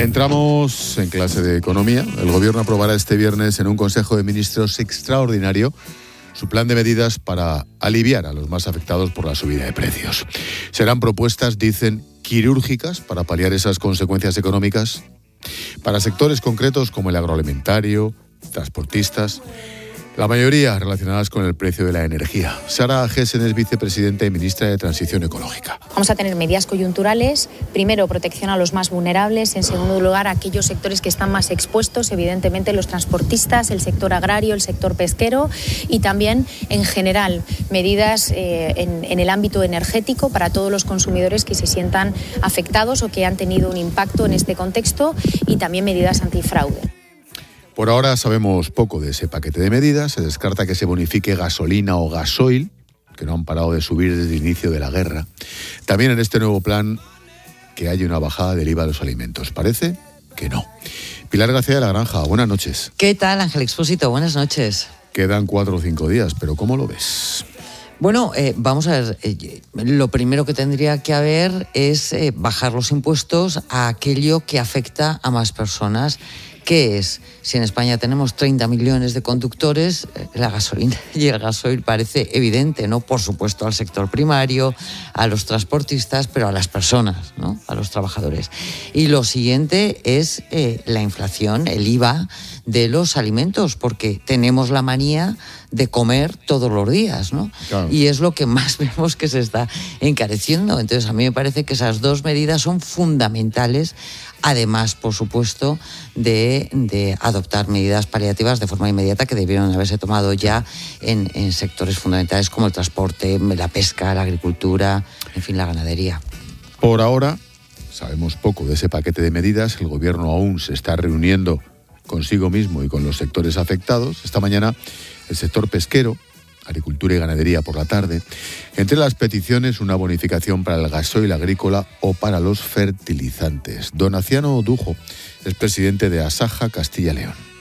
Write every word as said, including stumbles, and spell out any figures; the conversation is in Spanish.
Entramos en clase de economía. El Gobierno aprobará este viernes en un Consejo de Ministros extraordinario su plan de medidas para aliviar a los más afectados por la subida de precios. Serán propuestas, dicen, quirúrgicas para paliar esas consecuencias económicas para sectores concretos como el agroalimentario, transportistas, la mayoría relacionadas con el precio de la energía. Sara Gessen es vicepresidenta y ministra de Transición Ecológica. Vamos a tener medidas coyunturales. Primero, protección a los más vulnerables. En segundo lugar, a aquellos sectores que están más expuestos, evidentemente los transportistas, el sector agrario, el sector pesquero y también, en general, medidas eh, en, en el ámbito energético para todos los consumidores que se sientan afectados o que han tenido un impacto en este contexto y también medidas antifraude. Por ahora sabemos poco de ese paquete de medidas. Se descarta que se bonifique gasolina o gasoil, que no han parado de subir desde el inicio de la guerra. También en este nuevo plan que haya una bajada del I V A de los alimentos. Parece que no. Pilar García de la Granja, buenas noches. ¿Qué tal, Ángel Expósito? Buenas noches. Quedan cuatro o cinco días, pero ¿cómo lo ves? Bueno, eh, vamos a ver, eh, lo primero que tendría que haber es eh, bajar los impuestos a aquello que afecta a más personas. ¿Qué es? Si en España tenemos treinta millones de conductores, la gasolina y el gasoil parece evidente, ¿no? Por supuesto al sector primario, a los transportistas, pero a las personas, ¿no? A los trabajadores. Y lo siguiente es eh, la inflación, el I V A de los alimentos, porque tenemos la manía de comer todos los días, ¿no? Claro. Y es lo que más vemos que se está encareciendo. Entonces, a mí me parece que esas dos medidas son fundamentales, además, por supuesto, de, de adoptar medidas paliativas de forma inmediata que debieron haberse tomado ya en, en sectores fundamentales como el transporte, la pesca, la agricultura, en fin, la ganadería. Por ahora, sabemos poco de ese paquete de medidas. El Gobierno aún se está reuniendo consigo mismo y con los sectores afectados. Esta mañana, el sector pesquero, agricultura y ganadería por la tarde. Entre las peticiones, una bonificación para el gasoil agrícola o para los fertilizantes. Donaciano Dujo es presidente de Asaja Castilla y León.